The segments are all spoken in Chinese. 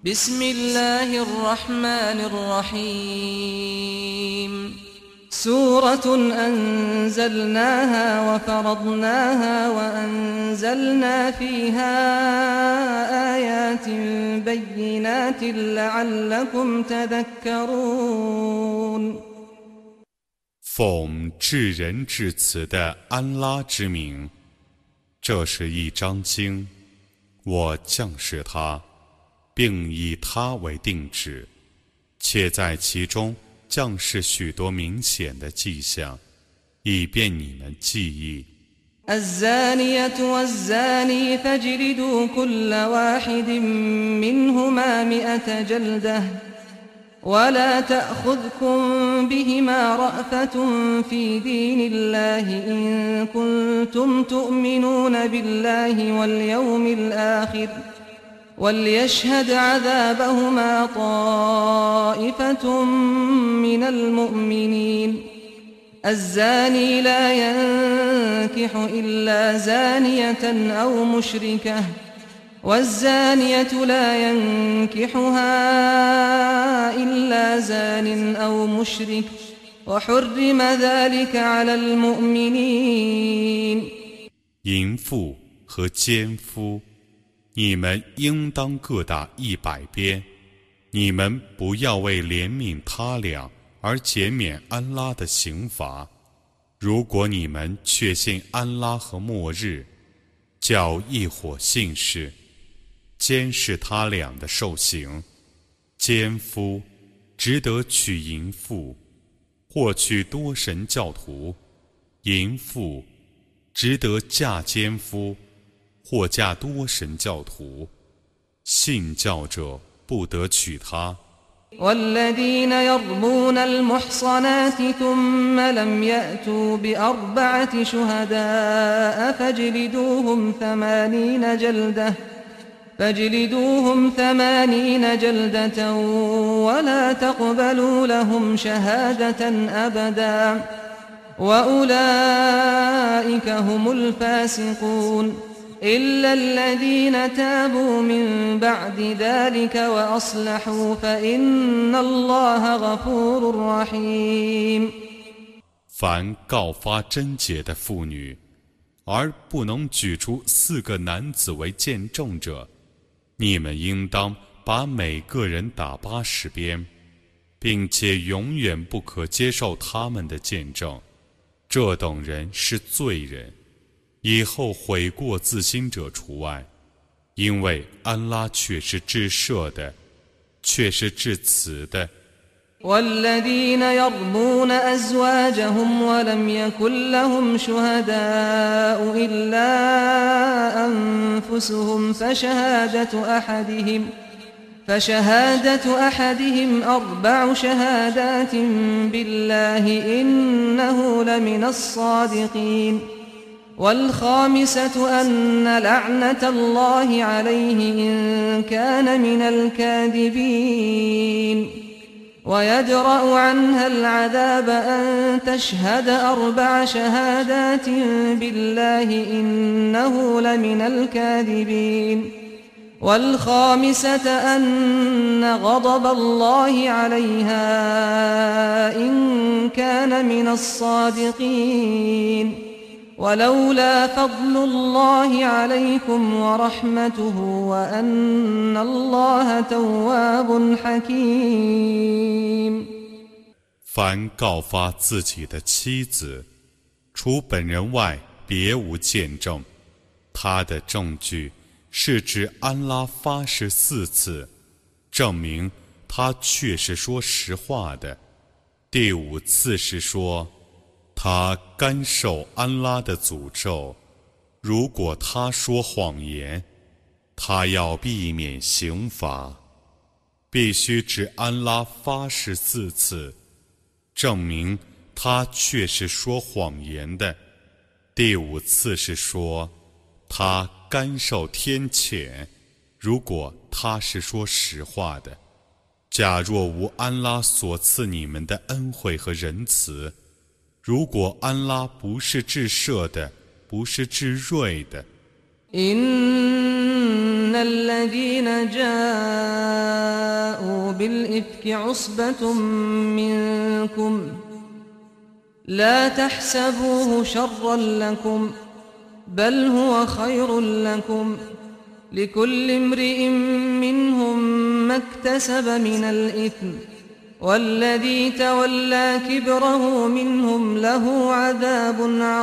بسم الله الرحمن الرحيم سورة أنزلناها وفرضناها وأنزلنا فيها آيات بينات لعلكم تذكرون 奉至仁至慈的安拉之名，这是一章经，我降示它，并以它为定旨，且在其中降示许多明显的迹象，以便你们记忆。 الزانية والزاني فاجلدوا كل واحد منهما 100 جلدة ولا تأخذكم بهما رأفة في دين الله إن كنتم تؤمنون بالله واليوم الآخر وليشهد عذابهما طائفة من المؤمنين الزاني لا ينكح إلا زانية أو مشركة والزانية لا ينكحها إلا زان أو مشرك وحرم ذلك على المؤمنين 淫妇和奸夫，你们应当各打100鞭。你们不要为怜悯他俩而减免安拉的刑罚。如果你们确信安拉和末日，叫一伙信士监视他俩的受刑。奸夫只得娶淫妇，或娶多神教徒；淫妇只得嫁奸夫，或嫁多神教徒。信教者不得娶她。 والذين يرمون المحصنات ثم لم يأتوا ب4 شهداء فاجلدوهم 80 جلدة ولا تقبلوا لهم شهادة أبدا وأولئك هم الفاسقون إلا الذين تابوا من بعد ذلك وأصلحوا فإن الله غفور رحيم 凡告发贞洁的妇女，而不能举出4个男子为见证者，你们应当把每个人打80鞭，并且永远不可接受他们的见证。这等人是罪人，以后悔过自新者除外，因为安拉却是至赦的，却是至慈的。 والذين يرمون أزواجهم ولم يكن لهم شهداء إلا أنفسهم فشهادة أحدهم 4 شهادات بالله إنه لمن الصادقين والخامسة أن لعنة الله عليه إن كان من الكاذبين ويدرأ عنها العذاب أن تشهد 4 شهادات بالله إنه لمن الكاذبين والخامسة أن غضب الله عليها إن كان من الصادقين ولولا فضل الله عليكم ورحمته وأن الله تواب حكيم 凡告发自己的妻子，除本人外别无见证，他的证据是指安拉发誓4次，证明他确是说实话的。第5次是说他甘受安拉的诅咒，如果他说谎言，他要避免刑罚。必须指安拉发誓4次，证明他确是说谎言的。第5次是说他甘受天谴，如果他是说实话的。假若无安拉所赐你们的恩惠和仁慈，如果安拉不是至赦的，不是至睿的， إن الذين جاءوا جاءوا بالإفك عصبة منكم لا تحسبوه شرا لكم بل هو خير لكم لكل امرئ منهم ما اكتسب من الإثم والذي تولى كبره منهم له عذاب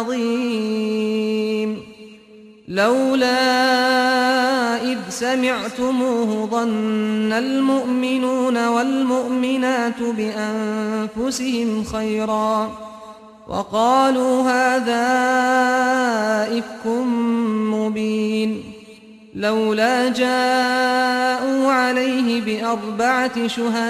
عظيم لولا إذ سمعتموه ظن المؤمنون والمؤمنات بأنفسهم خيرا وقالوا هذا إفك مبين لولا جاءوا عليه بأربعة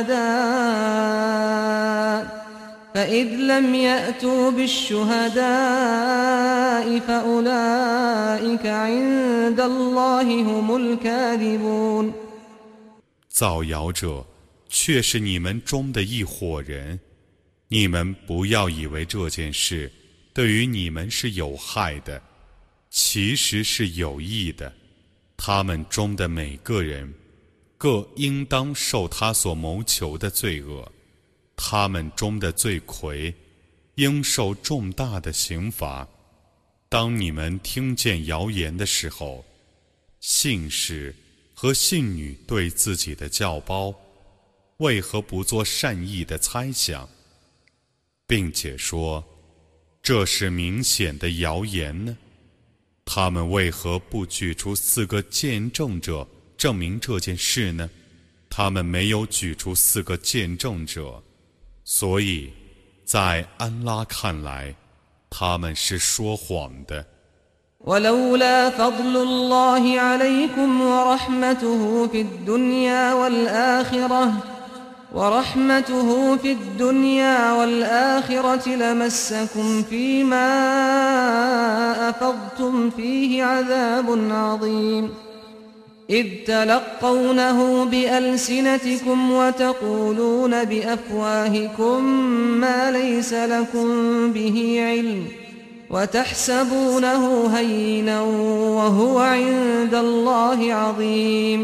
شهداء فإذ لم يأتوا بالشهداء فأولئك عند الله هم الكاذبون 造谣者却是你们中的一伙人，你们不要以为这件事对于你们是有害的，其实是有益的。他们中的每个人各应当受他所谋求的罪恶，他们中的罪魁应受重大的刑罚。当你们听见谣言的时候，信士和信女对自己的教胞为何不做善意的猜想，并且说这是明显的谣言呢？他们为何不举出4个见证者证明这件事呢？他们没有举出4个见证者，所以在安拉看来，他们是说谎的。 ولولا فضل الله عليكم ورحمته في الدنيا والآخرة لمسكم فيما أفضتم فيه عذاب عظيم إذ تلقونه بألسنتكم وتقولون بأفواهكم ما ليس لكم به علم وتحسبونه هينا وهو عند الله عظيم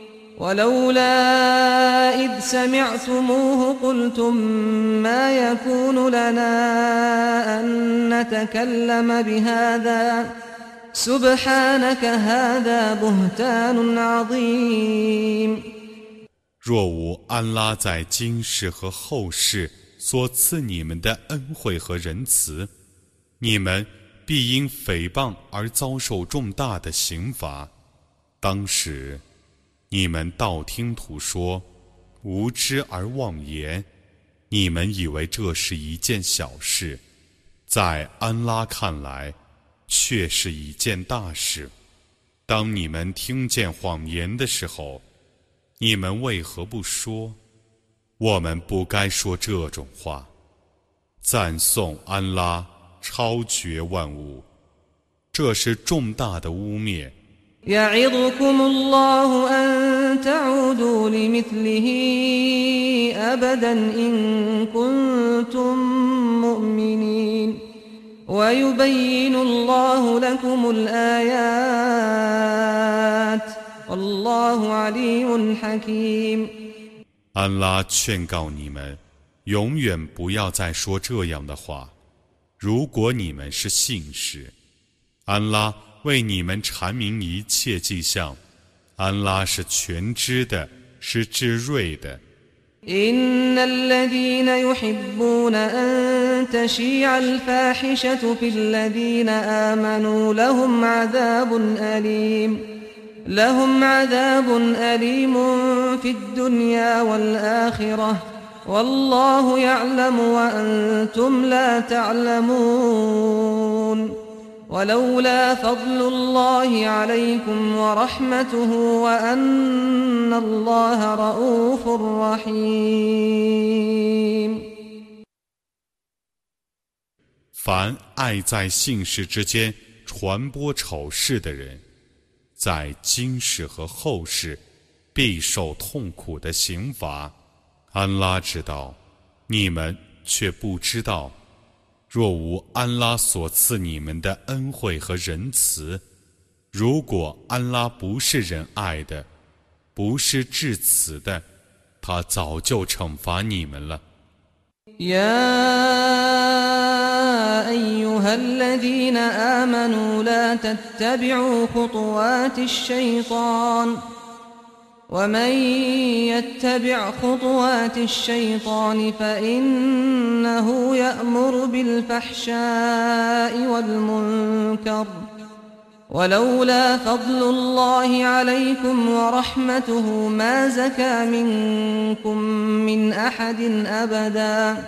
ولولا إذ سمعتموه قلتم ما يكون لنا أن نتكلم بهذا سبحانك هذا بهتان عظيم 若无安拉在今世和后世所赐你们的恩惠和仁慈，你们必因诽谤而遭受重大的刑罚。当时你们道听途说，无知而妄言，你们以为这是一件小事，在安拉看来却是一件大事。当你们听见谎言的时候，你们为何不说我们不该说这种话？赞颂安拉超绝万物，这是重大的污蔑。 يعظكم الله أن تعودوا لمثله أبدا إن كنتم مؤمنين ويبين الله لكم الآيات والله عليم حكيم 安拉劝告你们，永远不要再说这样的话。如果你们是信士，安拉为你们阐明一切迹象，安拉是全知的，是智睿的。 إن الذين يحبون أن تشيع الفاحشة في الذين آمنوا لهم عذاب أليم في الدنيا والآخرة والله يعلم وأنتم لا تعلمون ولولا فضل الله عليكم ورحمته وأن الله رؤوف رحيم 凡爱在信士之间传播丑事的人，在今世和后世必受痛苦的刑罚。安拉知道，你们却不知道。若无安拉所赐你们的恩惠和仁慈，如果安拉不是仁爱的，不是至慈的， 他早就惩罚你们了。 يا أيها الذين آمنوا لا تتبعوا خطوات الشيطان ومن يتبع خطوات الشيطان فإنه يأمر بالفحشاء والمنكر ولولا فضل الله عليكم ورحمته ما زكى منكم من أحد أبدا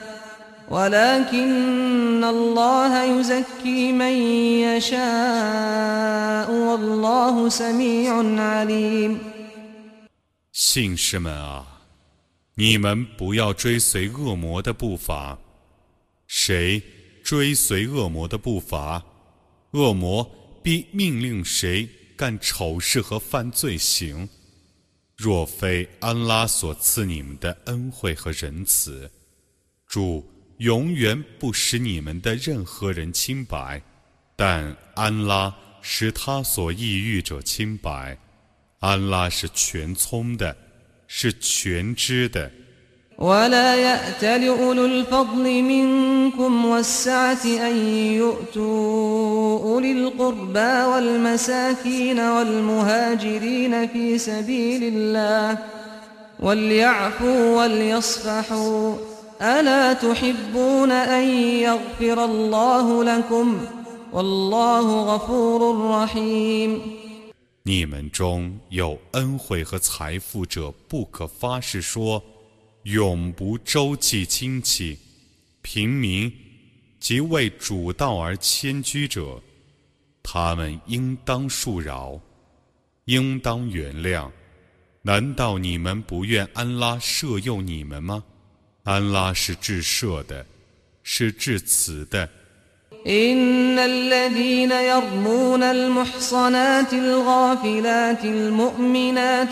ولكن الله يزكي من يشاء والله سميع عليم。 信士们啊，你们不要追随恶魔的步伐。谁追随恶魔的步伐，恶魔必命令谁干丑事和犯罪行。若非安拉所赐你们的恩惠和仁慈，主永远不使你们的任何人清白，但安拉使他所抑郁者清白。安拉是全聪的，是全知的。 ولا يأتل أولو الفضل منكم والسعة أن يؤتوا أولي القربى والمساكين والمهاجرين في سبيل الله وليعفوا وليصفحوا ألا تحبون أن يغفر الله لكم والله غفور رحيم。 你们中有恩惠和财富者，不可发誓说永不周济亲戚、平民及为主道而迁居者，他们应当恕饶，应当原谅。难道你们不愿安拉赦宥你们吗？安拉是至赦的，是至慈的。 إن الذين يرمون المحصنات الغافلات المؤمنات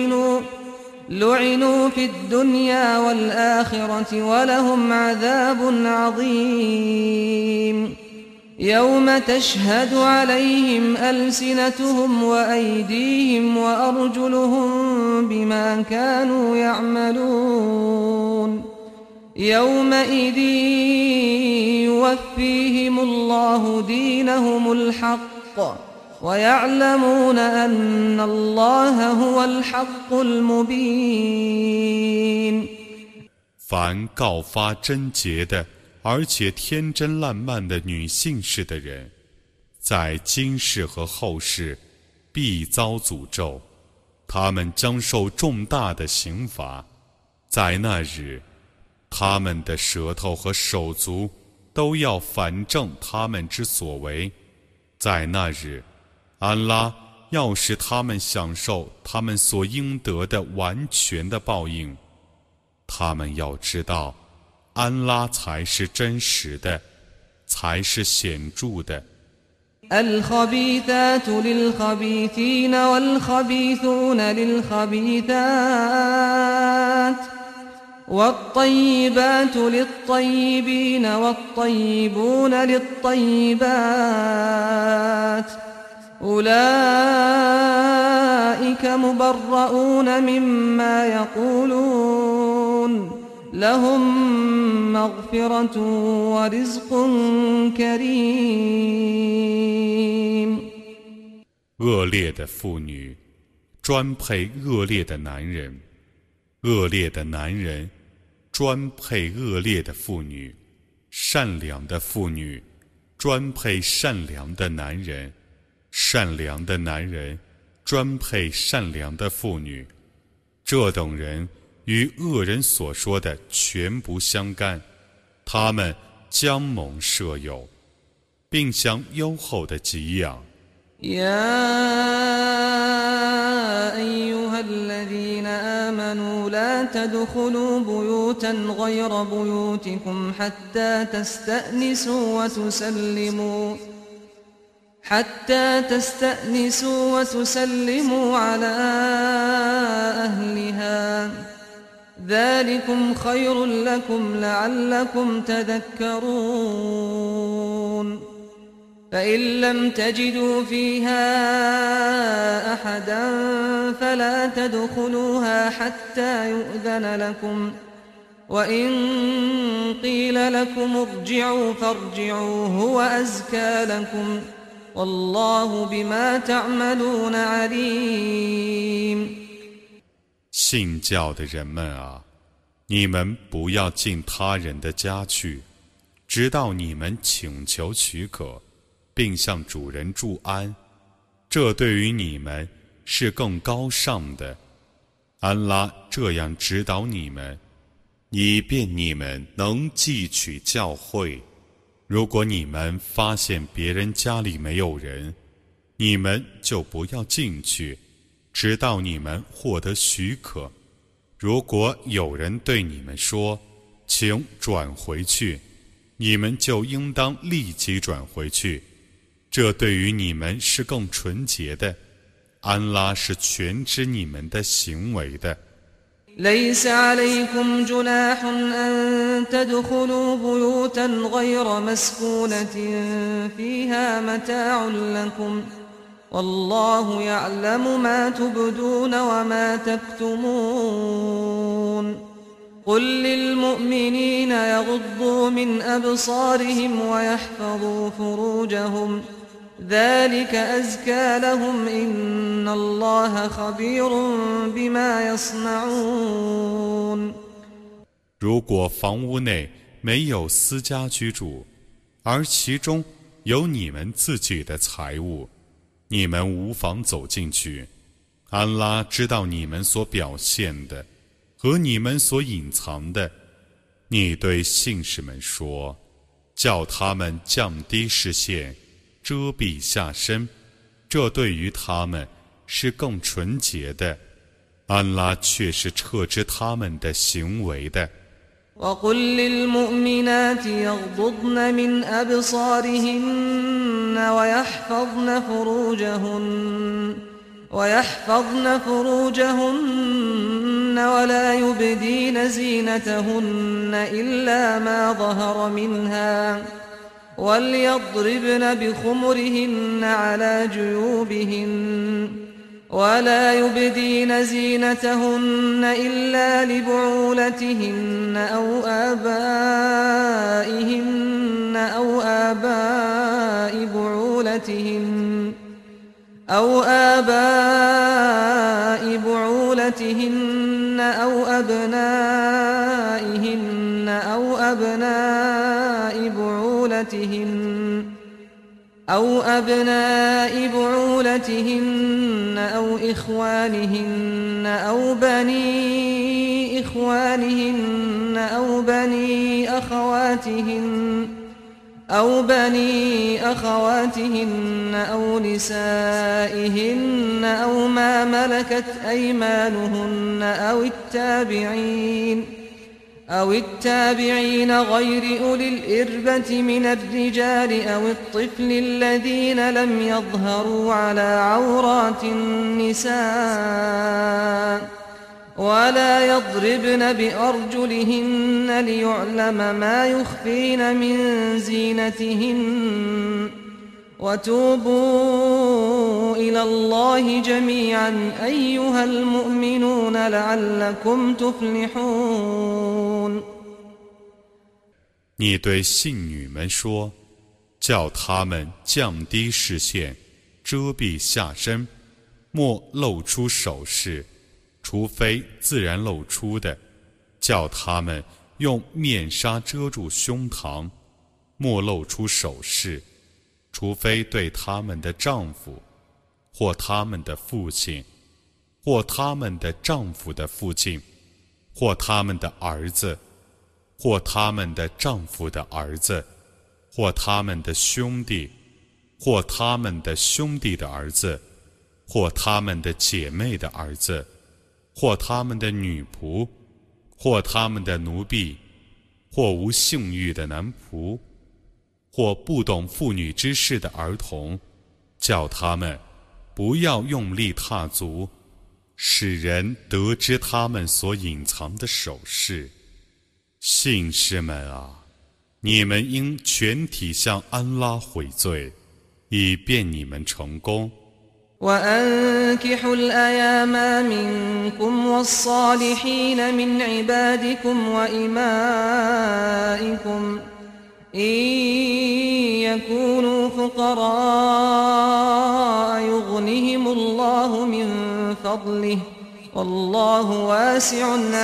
لعنوا في الدنيا والآخرة ولهم عذاب عظيم يوم تشهد عليهم ألسنتهم وأيديهم وأرجلهم بما كانوا يعملون يومئذ يوفيهم الله دينهم الحق ويعلمون أن الله هو الحق المبين。 凡告发贞洁的，而且天真烂漫的女信士的人，在今世和后世必遭诅咒，他们将受重大的刑罚。在那日，他们的舌头和手足都要反证他们之所为。在那日，安拉要使他们享受他们所应得的完全的报应。他们要知道，安拉才是真实的，才是显著的。 الخبيثات للخبيثين والخبيثون للخبيثات والطيبات للطيبين والطيبون للطيبات أولئك مبرؤون مما يقولون لهم مغفرة ورزق كريم。 恶劣的妇女专配恶劣的男人，恶劣的男人专配恶劣的妇女，善良的妇女专配善良的男人，善良的男人专配善良的妇女。这等人与恶人所说的全不相干，他们将蒙赦宥，并享优厚的给养。 يا أيها الذين آمنوا لا تدخلوا بيوتا غير بيوتكم حتى تستأنسوا وتسلموا على أهلها ذلكم خير لكم لعلكم تذكرون。 فإن لم تجدوا فيها أحدا فلا تدخلوها حتى يؤذن لكم وإن قيل لكم ارجعوا فارجعوا هو أزكى لكم والله بما تعملون عليم。 信教的人们啊，你们不要进他人的家去，直到你们请求许可，并向主人祝安，这对于你们是更高尚的。安拉这样指导你们，以便你们能汲取教诲。如果你们发现别人家里没有人，你们就不要进去，直到你们获得许可。如果有人对你们说，请转回去，你们就应当立即转回去，这对于你们是更纯洁的。安拉是全知你们的行为的。 ليس عليكم جناح أن تدخلوا بيوتا غير مسكونة فيها متاع لكم والله يعلم ما تبدون وما تكتمون قل للمؤمنين يغضوا من أبصارهم ويحفظوا فروجهم ذلك أزكى لهم إن الله خبير بما يصنعون。 如果房屋内没有私家居住，而其中有你们自己的财物，你们无妨走进去。安拉知道你们所表现的和你们所隐藏的。你对信士们说，叫他们降低视线，遮蔽下身，这对于他们是更纯洁的。安拉却是彻知他们的行为的。 وقل للمؤمنات يغضضن من أبصارهن ويحفظن فروجهن ولا يبدين زينتهن إلا ما ظهر منها وليضربن بخمرهن على جيوبهن ولا يبدين زينتهن إلا لبعولتهن أو آبائهن أو آباء بعولتهن أو أبنائهن أو أبناء بعولتهن أو إخوانهن أو بني إخوانهن أو بني أخواتهن أو نسائهن أو ما ملكت أيمانهن أو التابعين غير أولي الإربة من الرجال أو الطفل الذين لم يظهروا على عورات النساء ولا يضربن بأرجلهن ليعلم ما يخفين من زينتهن وتوبوا إلى الله جميعا أيها المؤمنون لعلكم تفلحون。 你对信女们说，叫她们降低视线，遮蔽下身，莫露出首饰，除非自然露出的，叫她们用面纱遮住胸膛，莫露出首饰，除非对他们的丈夫，或他们的父亲，或他们的丈夫的父亲，或他们的儿子，或他们的丈夫的儿子，或他们的兄弟，或他们的兄弟的儿子，或他们的姐妹的儿子，或他们的女仆，或他们的奴婢，或无性欲的男仆，或不懂妇女之事的儿童，叫他们不要用力踏足，使人得知他们所隐藏的首饰。信士们啊，你们应全体向安拉悔罪， 以便你们成功。 وأنكحوا الأيام منكم والصالحين من عبادكم وإمائكم إن يكونوا فقراء يغنهم الله من فضله والله واسع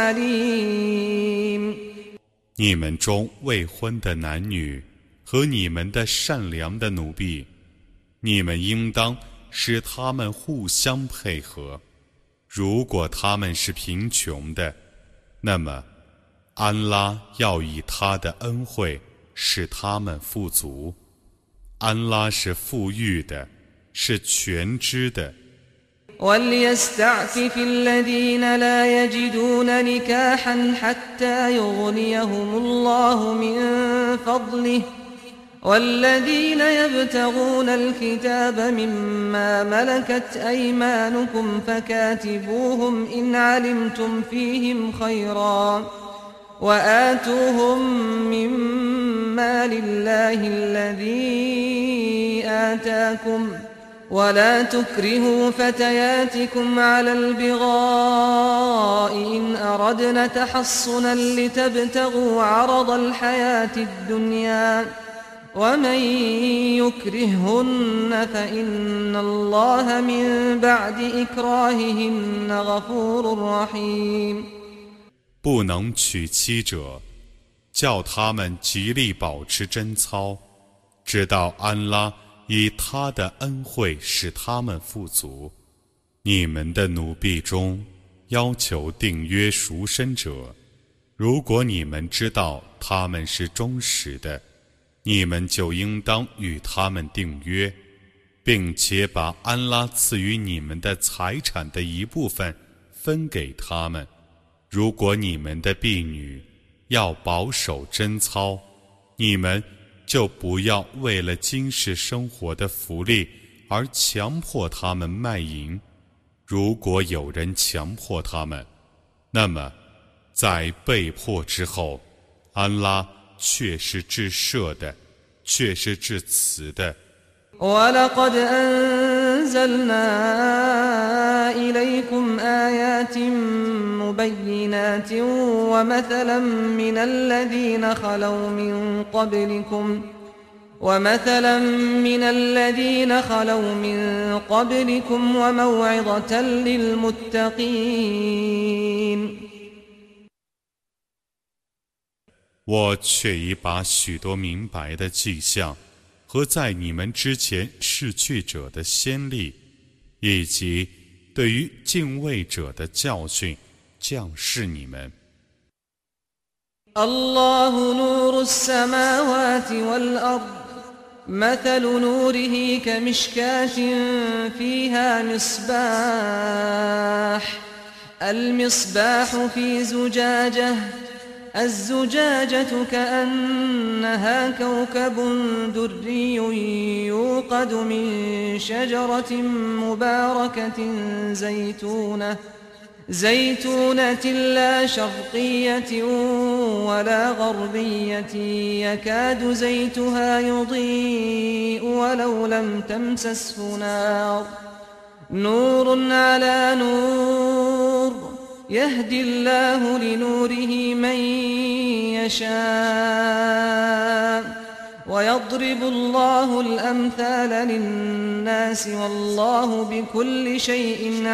عليم。 你们中未婚的男女和你们的善良的奴婢，你们应当使他们互相配合。如果他们是贫穷的，那么安拉要以他的恩惠使他们富足。安拉是富裕的，是全知的。 وليستعفف الذين لا يجدون نكاحا حتى يغنيهم الله من فضله والذين يبتغون الكتاب مما ملكت أيمانكم فكاتبوهم إن علمتم فيهم خيرا وآتوهم مما لله الذي آتاكم ولا تكرهوا فتياتكم على البغاء إن أردنا تحصنا لتبتغوا عرض الحياة الدنيا ومن يكرههن فإن الله من بعد إكراههن غفور رحيم。 不能娶妻者，叫他们极力保持贞操，直到安拉以他的恩惠使他们富足。你们的奴婢中要求订约赎身者，如果你们知道他们是忠实的，你们就应当与他们订约，并且把安拉赐予你们的财产的一部分分给他们。如果你们的婢女要保守贞操，你们就不要为了今世生活的福利而强迫他们卖淫。如果有人强迫他们，那么在被迫之后，安拉却是至赦的，却是至慈的。 ولقد أنزلنا إليكم آيات مبينات ومثلا من الذين خلوا من قبلكم وموعظة للمتقين。 我却已把许多明白的迹象和在你们之前逝去者的先例，以及对于敬畏者的教训降示你们。 الله نور السماوات والأرض مثل نوره كمشكاة فيها المصباح في زجاجة الزجاجة كأنها كوكب دري يوقد من شجرة مباركة زيتونة لا شرقية ولا غربية يكاد زيتها يضيء ولو لم تمسسه نار نور على نور يهدي الله لنوره من يشاء ويضرب الله الأمثال للناس والله بكل شيء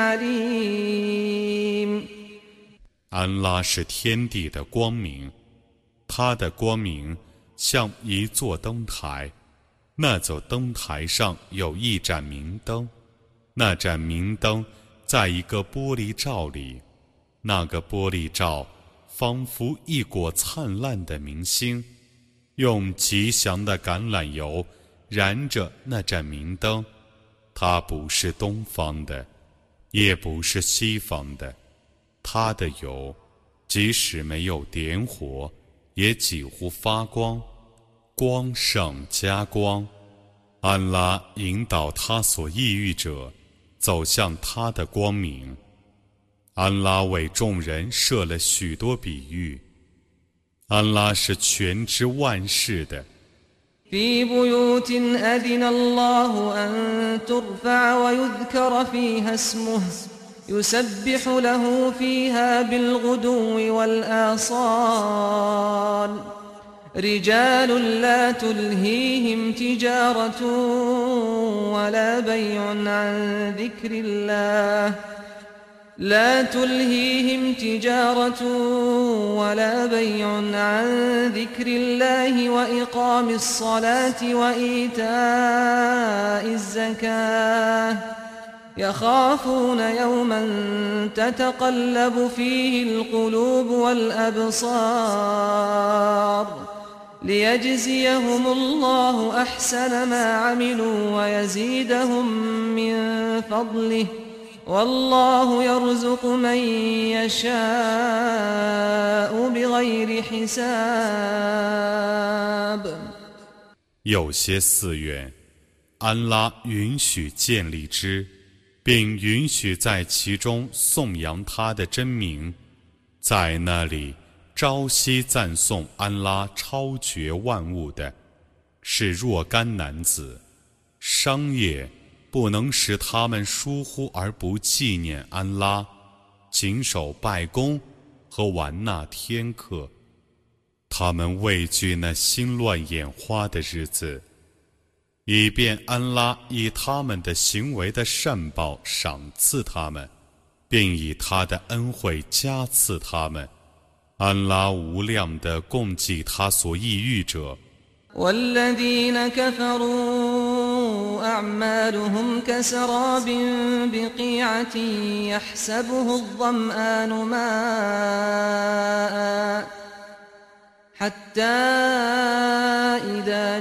عليم。 安拉是天地的光明，他的光明像一座灯台，那座灯台上有一盏明灯，那盏明灯在一个玻璃罩里，那个玻璃罩仿佛一果灿烂的明星，用吉祥的橄榄油燃着那盏明灯。它不是东方的，也不是西方的，它的油即使没有点火，也几乎发光，光上加光。安拉引导他所抑郁者走向他的光明。安拉为众人设了许多比喻。安拉是全知万事的。 في بيوت أذن الله أن ترفع ويذكر فيها اسمه يسبح له فيها بالغدو والآصال رجال لا تلهيهم تجارة ولا بيع عن ذكر الله وإقام الصلاة وإيتاء الزكاة يخافون يوما تتقلب فيه القلوب والأبصار ليجزيهم الله أحسن ما عملوا ويزيدهم من فضله والله يرزق من يشاء بغير حساب。 有些寺院，安拉允许建立之，并允许在其中颂扬他的真名，在那里朝夕赞颂安拉超绝万物的，是若干男子。商业不能使他们疏忽而不纪念安拉，谨守拜功和玩纳天课。他们畏惧那心乱眼花的日子，以便安拉以他们的行为的善报赏赐他们，并以他的恩惠加赐他们。安拉无量的供给他所抑郁者。 والذين كفروا أعمالهم كسراب بقيعة يحسبه الظمآن ماء حتى إذا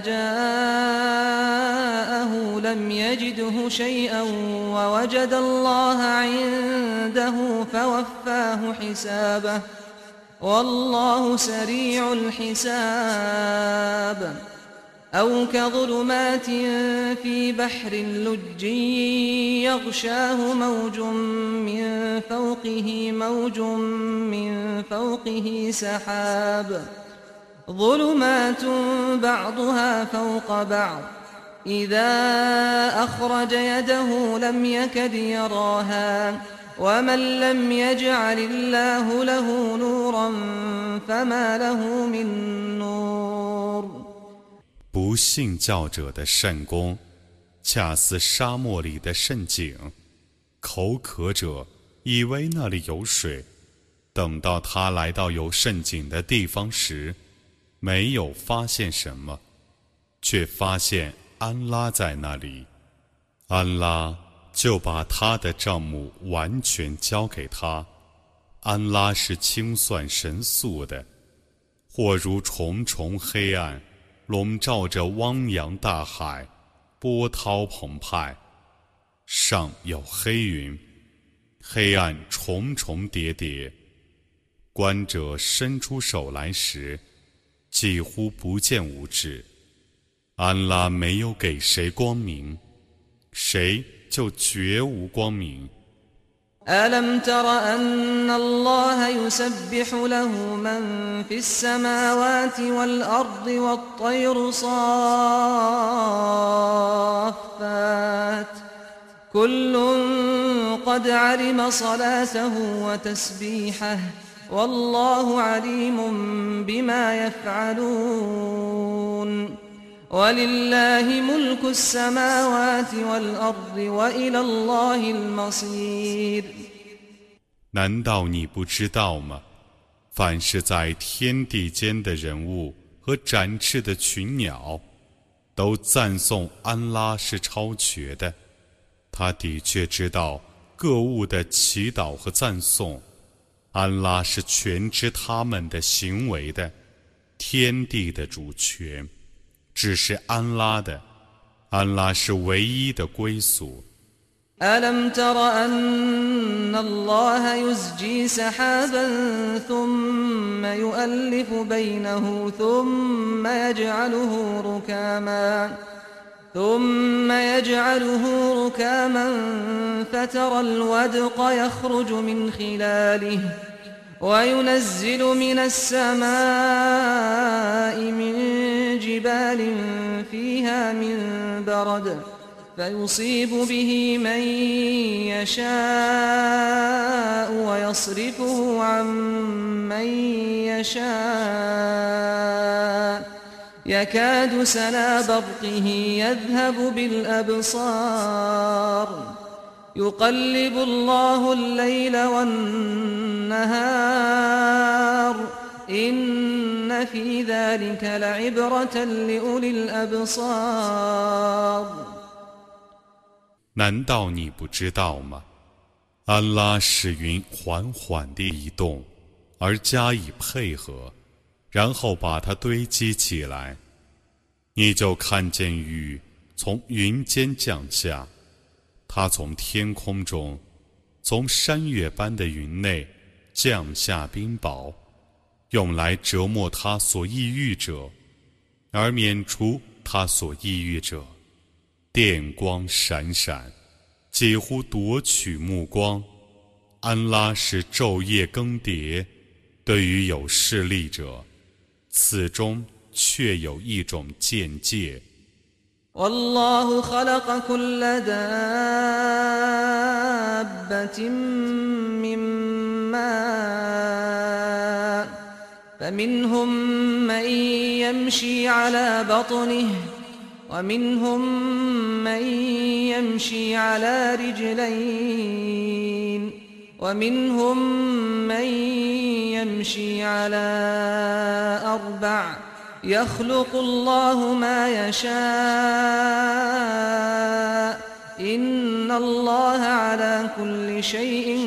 جاءه لم يجده شيئا ووجد الله عنده فوفاه حسابه والله سريع الحساب أو كظلمات في بحر لج يغشاه موج من فوقه سحاب ظلمات بعضها فوق بعض إذا أخرج يده لم يكد يراها ومن لم يجعل الله له نورا فما له من نور。 不信教者的圣功，恰似沙漠里的圣井。口渴者以为那里有水，等到他来到有圣井的地方时，没有发现什么，却发现安拉在那里。安拉就把他的账目完全交给他。安拉是清算神速的。或如重重黑暗笼罩着汪洋大海，波涛澎湃，上有黑云，黑暗重重叠叠。观者伸出手来时，几乎不见五指。安拉没有给谁光明，谁就绝无光明。 ألم تر أن الله يسبح له من في السماوات والأرض والطير صافات كل قد علم صلاته وتسبيحه والله عليم بما يفعلون ولله ملك السماوات والأرض وإلى الله المصير。 难道你不知道吗？凡是在天地间的人物和展翅的群鸟，都赞颂安拉是超绝的。他的确知道各物的祈祷和赞颂。安拉是全知他们的行为的，天地的主权只是安拉的，安拉是唯一的归宿。 ألم تر أن الله يزجي سحابا ثم يؤلف بينه ثم يجعله ركاما فترى الودق يخرج من خلاله وينزل من السماء من جبال فيها من برد فيصيب به من يشاء ويصرفه عن من يشاء يكاد سنا برقه يذهب بالأبصار يقلب الله الليل والنهار إن في ذلك لعبرة لأولي الأبصار 难道你不知道吗？安拉使云缓缓地移动，而加以配合，然后把它堆积起来，你就看见雨从云间降下，它从天空中，从山岳般的云内降下冰雹，用来折磨他所抑郁者，而免除他所抑郁者。电光闪闪，几乎夺取目光。安拉是昼夜更迭，对于有势力者，此中却有一种见解。 والله خلق كل دابة من ماء فمنهم من يمشي على بطنه ومنهم من يمشي على رجلين ومنهم من يمشي على أربع يخلق الله ما يشاء إن الله على كل شيء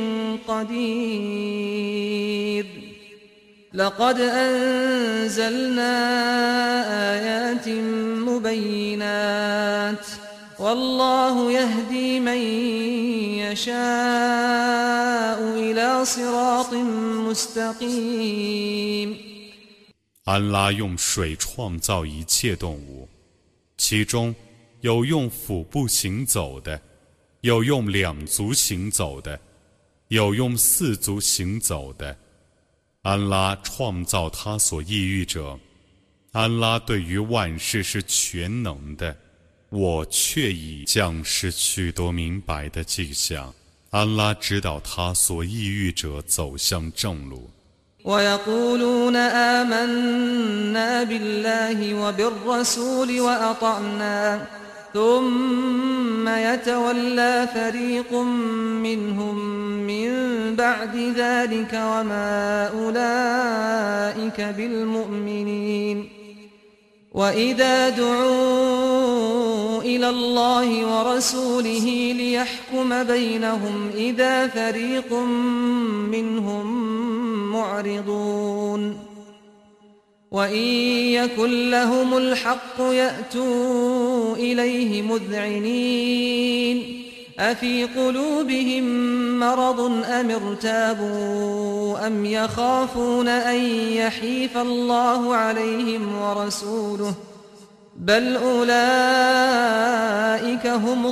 قدير لقد أنزلنا آيات مبينات والله يهدي من يشاء إلى صراط مستقيم 安拉用水创造一切动物，其中有用腹部行走的，有用两足行走的，有用四足行走的。安拉创造他所抑郁者，安拉对于万事是全能的。我却已降示许多明白的迹象，安拉指导他所抑郁者走向正路。 ويقولون آمنا بالله وبالرسول وأطعنا ثم يتولى فريق منهم من بعد ذلك وما أولئك بالمؤمنين وإذا دعوا إلى الله ورسوله ليحكم بينهم إذا فريق منهم معرضون وإن يكن لهم الحق يأتوا إليه مذعنين أفي قلوبهم مرض أم ارتابوا أم يخافون أن يحيف الله عليهم ورسوله بل أولئك هم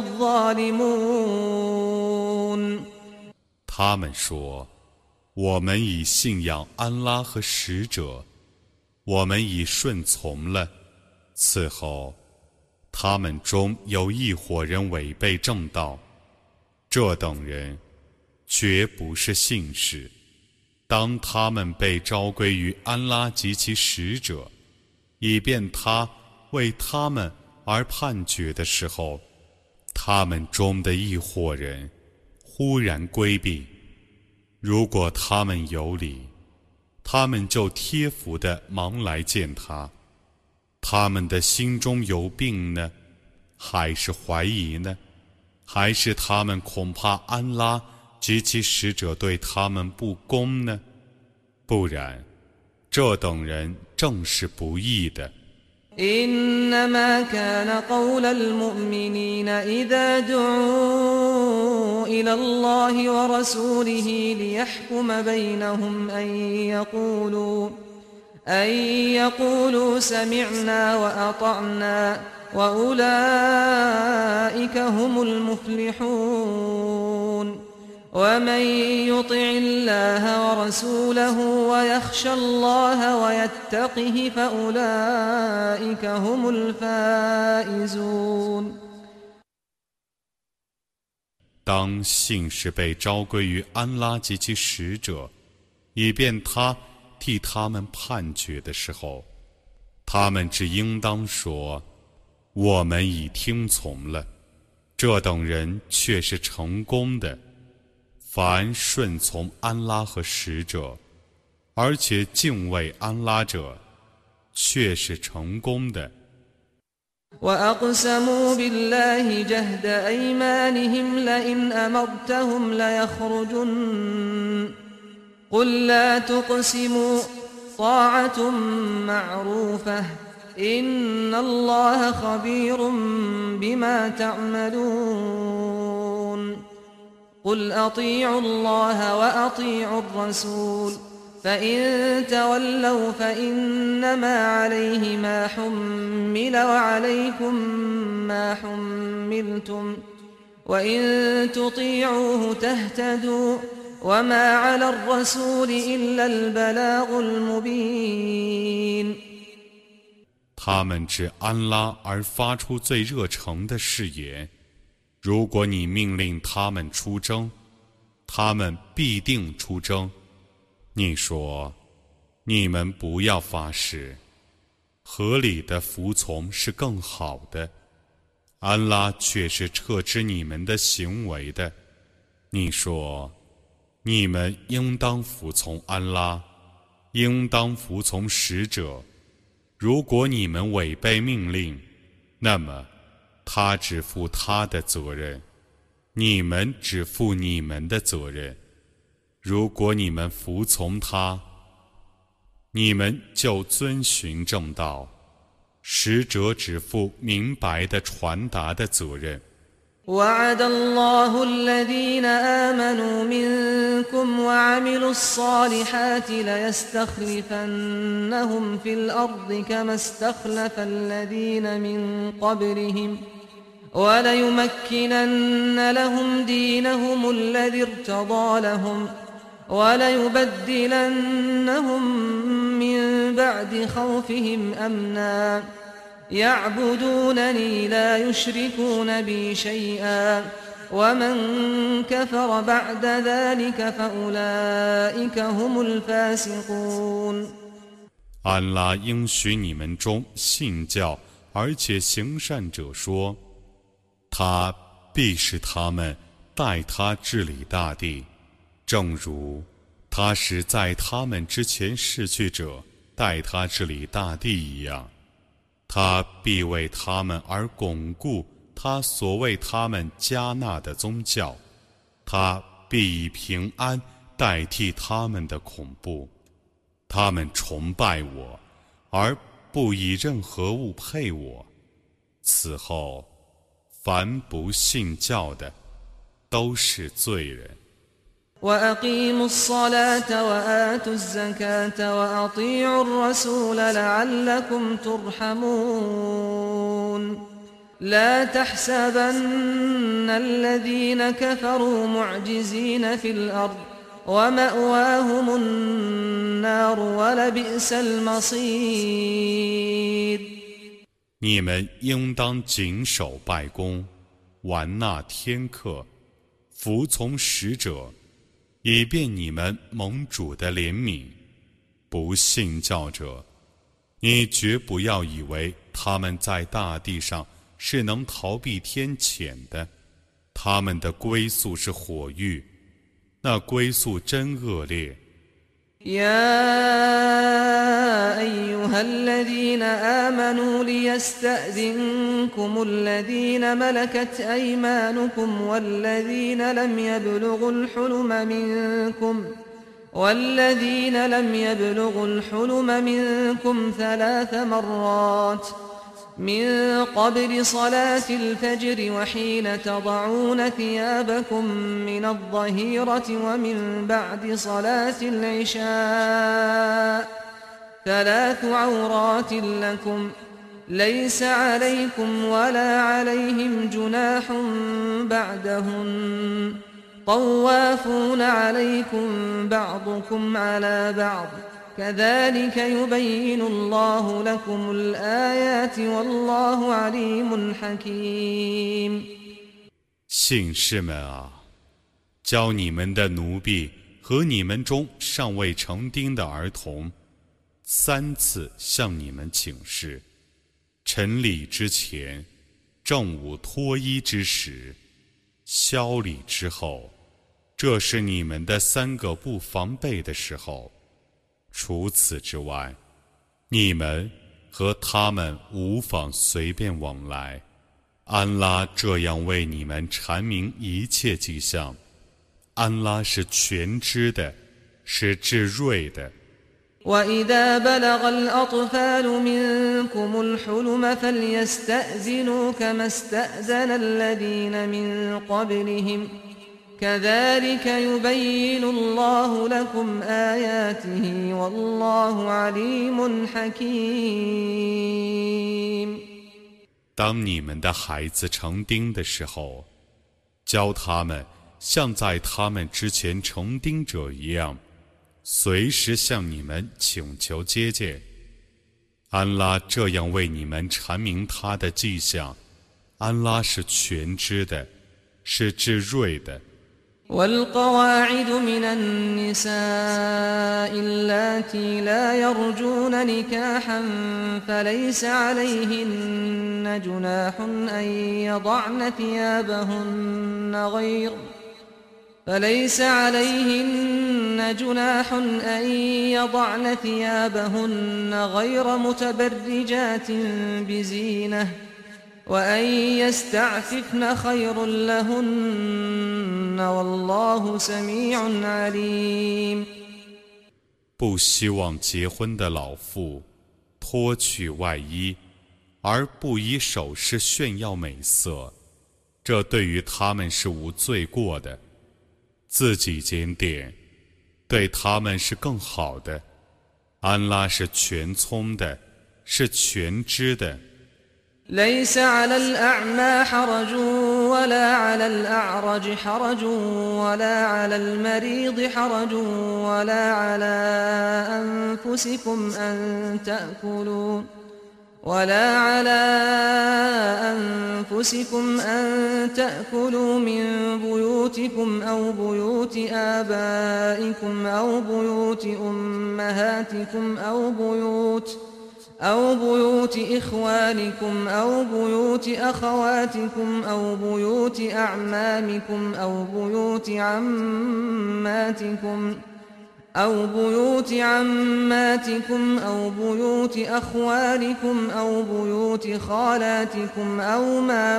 الظالمون 他们说，我们已信仰安拉和使者，我们已顺从了。此后，他们中有一伙人违背正道，这等人绝不是信士。当他们被召归于安拉及其使者，以便他为他们而判决的时候，他们中的一伙人忽然规避。如果他们有理，他们就贴服地忙来见他。他们的心中有病呢，还是怀疑呢？还是他们恐怕安拉及其使者对他们不公呢？不然，这等人正是不义的。 إنما كان قول المؤمنين إذا دعوا إلى الله ورسوله ليحكم بينهم أن يقولوا سمعنا وأطعنا وأولئك هم المفلحون ومن يطع الله ورسوله ويخشى الله ويتقه فأولئك هم الفائزون。 当信是被召归于安拉及其使者，以便他替他们判决的时候，他们只应当说：我们已听从了。这等人却是成功的。凡顺从安拉和使者，而且敬畏安拉者，却是成功的。 وأقسموا بالله جهد أيمانهم لئن أمرتهم ليخرجن قل لا تقسموا طاعة معروفة إن الله خبير بما تعملون قل أطيعوا الله وأطيعوا الرسول فإن تولوا فإنما عليه ما حمل وعليكم ما حملتم وإن تطيعوه تهتدوا وما على الرسول إلا البلاغ المبين。 他们指安拉而发出最热诚的誓言，如果你命令他们出征，他们必定出征。你说，你们不要发誓，合理的服从是更好的。安拉却是撤知你们的行为的。你说，你们应当服从安拉，应当服从使者。如果你们违背命令，那么他只负他的责任，你们只负你们的责任。如果你们服从他，你们就遵循正道，使者只负明白的传达的责任。 وعد الله الذين آمنوا منكم وعملوا الصالحات ليستخلفنهم في الأرض كما استخلف الذين من قبلهم وليمكنن لهم دينهم الذي ارتضى لهم وليبدلنهم من بعد خوفهم أمنا يعبدونني لا يشركون بي شيئا ومن كفر بعد ذلك فأولئك هم الفاسقون。 安拉应许你们中信教而且行善者说，他必使他们代他治理大地，正如他使在他们之前逝去者代他治理大地一样。他必为他们而巩固他所为他们加纳的宗教，他必以平安代替他们的恐怖。他们崇拜我，而不以任何物配我。此后，凡不信教的，都是罪人。 وأقيموا الصلاة وآتوا الزكاة وأطيعوا الرسول لعلكم ترحمون لا تحسبن الذين كفروا معجزين في الأرض ومأواهم النار ولبئس المصير。 你们应当谨守拜功，完纳天课，服从使者，以便你们蒙主的怜悯。不信教者，你绝不要以为他们在大地上是能逃避天谴的，他们的归宿是火狱，那归宿真恶劣。 يا أيها الذين آمنوا ليستأذنكم الذين ملكت أيمانكم والذين لم يبلغوا الحلم منكم 3 مرات من قبل صلاة الفجر وحين تضعون ثيابكم من الظهيرة ومن بعد صلاة العشاء 3 عورات لكم ليس عليكم ولا عليهم جناح بعدهن طوافون عليكم بعضكم على بعض كذلك يبين الله لكم الآيات والله عليم حكيم 信士们啊，教你们的奴婢和你们中尚未成丁的儿童3次向你们请示，晨礼之前，正午脱衣之时，宵礼之后，这是你们的3个不防备的时候。除此之外，你们和他们无妨随便往来。安拉这样为你们阐明一切迹象，安拉是全知的，是至睿的。 وإذا بلغ الأطفال منكم الحلم فليستأذنوا كما استأذن الذين من قبلهم كذلك يبين الله لكم آياته والله عليم حكيم 当你们的孩子成丁的时候，教他们像在他们之前成丁者一样，随时向你们请求接见。安拉这样为你们阐明他的迹象，安拉是全知的，是至睿的。 والقواعد من النساء اللاتي لا يرجون نكاحا فليس عليهن جناح أن يضعن ثيابهن غير متبرجات بزينة وأن يستعففن خير لهن والله سميع عليم 不希望结婚的老妇脱去外衣，而不以首饰炫耀美色，这对于他们是无罪过的。自己检点，对他们是更好的。安拉是全聪的，是全知的。 ليس على الأعمى حرج ولا على الأعرج حرج ولا على المريض حرج ولا على أنفسكم أن تأكلوا من بيوتكم أو بيوت آبائكم أو بيوت أمهاتكم أو بيوت إخوانكم أو بيوت أخواتكم أو بيوت أعمامكم أو بيوت عماتكم أو بيوت أخوالكم أو بيوت خالاتكم أو ما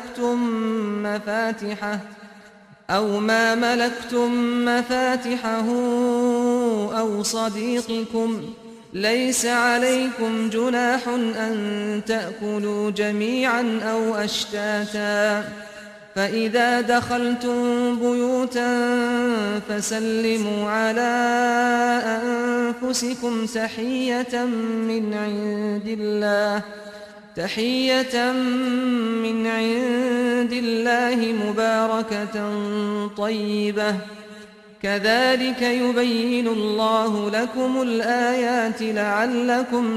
ملكتم مفاتحه أو صديقكم ليس عليكم جناح أن تأكلوا جميعا أو أشتاتا فإذا دخلتم بيوتا فسلموا على أنفسكم تحية من عند الله مباركة طيبة كذلك يبين الله لكم الآيات لعلكم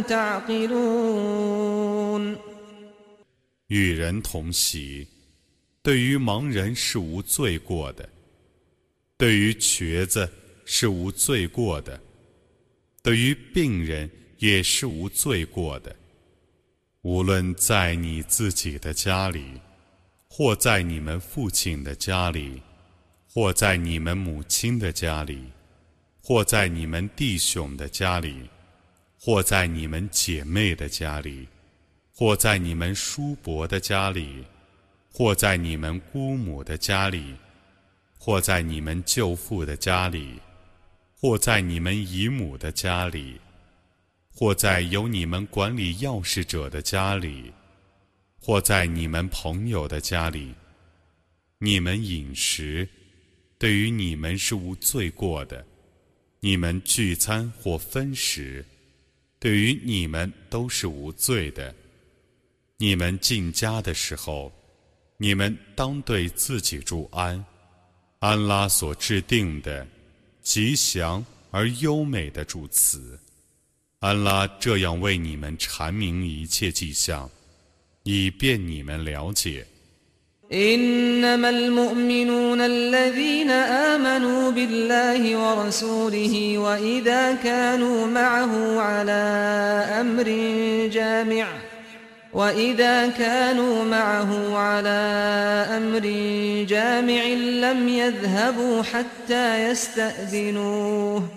تعقلون 与人同席，对于盲人是无罪过的，对于瘸子是无罪过的，对于病人也是无罪过的。无论在你自己的家里，或在你们父亲的家里，或在你们母亲的家里，或在你们弟兄的家里，或在你们姐妹的家里，或在你们叔伯的家里，或在你们姑母的家里，或在你们舅父的家里，或在你们姨母的家里，或在由你们管理钥匙者的家里，或在你们朋友的家里，你们饮食，对于你们是无罪过的。你们聚餐或分食，对于你们都是无罪的。你们进家的时候，你们当对自己祝安， 安拉所制定的吉祥而优美的祝词。安拉这样为你们阐明一切迹象，以便你们了解。 إنما المؤمنون الذين آمنوا بالله ورسوله وإذا كانوا معه على أمر جامع لم يذهبوا حتى يستأذنوه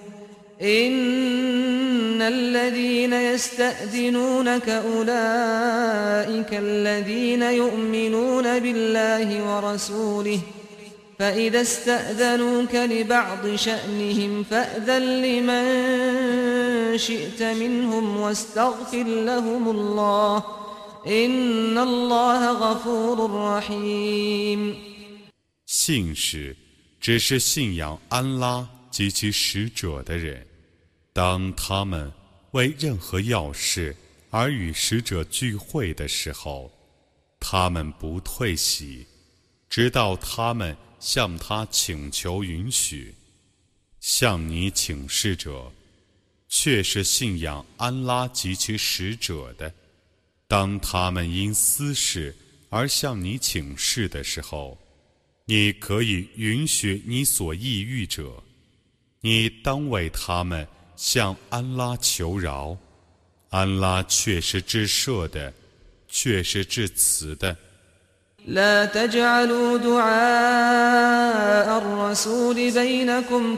إن الذين يستأذنونك أولئك الذين يؤمنون بالله ورسوله فإذا استأذنوك لبعض شأنهم فأذن لمن شئت منهم واستغفر لهم الله إن الله غفور رحيم 信使只是信仰安拉及其使者的人，当他们为任何要事而与使者聚会的时候，他们不退席，直到他们向他请求允许。向你请示者，却是信仰安拉及其使者的。当他们因私事而向你请示的时候，你可以允许你所抑郁者。你当为他们向安拉求饶，安拉却是至赦的，却是至慈的。 لا تجعلوا دعاء الرسول بينكم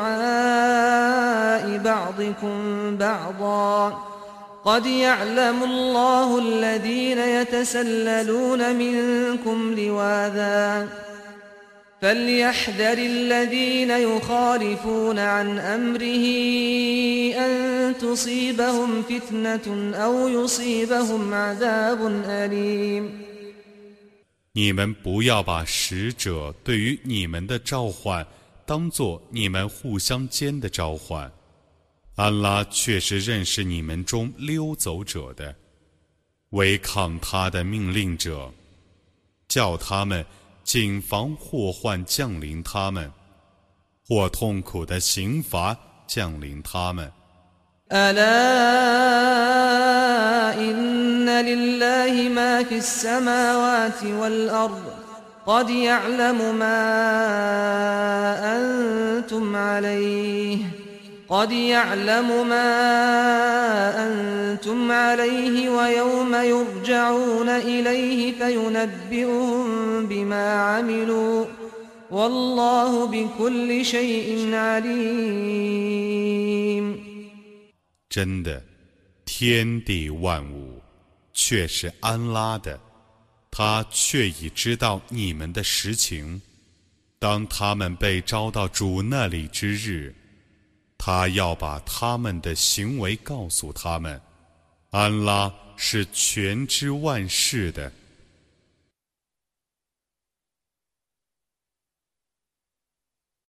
كدعاء بعضكم بعضا قد يعلم الله الذين يتسللون منكم لواذا فليحذر الذين يخالفون عن أمره أن تصيبهم فتنة أو يصيبهم عذاب أليم 你们不要把使者对于你们的召唤当作你们互相间的召唤，安拉却是认识你们中溜走者的，违抗他的命令者，叫他们谨防祸患降临他们，或痛苦的刑罚降临他们。 ألا إن لله ما في السماوات والأرض قد يعلم ما أنتم عليه ويوم يرجعون إليه فينبئهم بما عملوا والله بكل شيء عليم 真的，天地万物却是安拉的，他却已知道你们的实情。当他们被招到主那里之日，他要把他们的行为告诉他们。安拉是全知万事的。